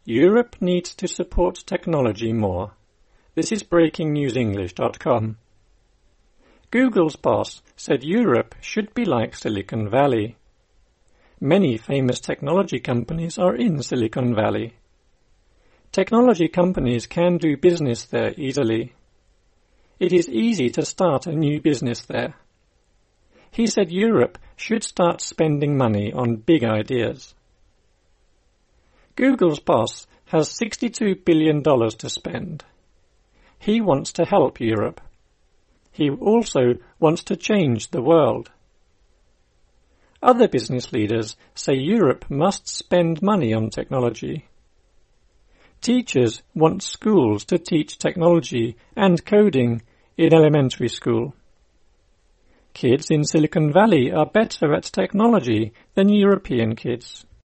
Europe needs to support technology more. This is BreakingNewsEnglish.com. Google's boss said Europe should be like Silicon Valley. Many famous technology companies are in Silicon Valley. Technology companies can do business there easily. It is easy to start a new business there. He said Europe should start spending money on big ideas. Google's boss has $62 billion to spend. He wants to help Europe. He also wants to change the world. Other business leaders say Europe must spend money on technology. Teachers want schools to teach technology and coding in elementary school. Kids in Silicon Valley are better at technology than European kids.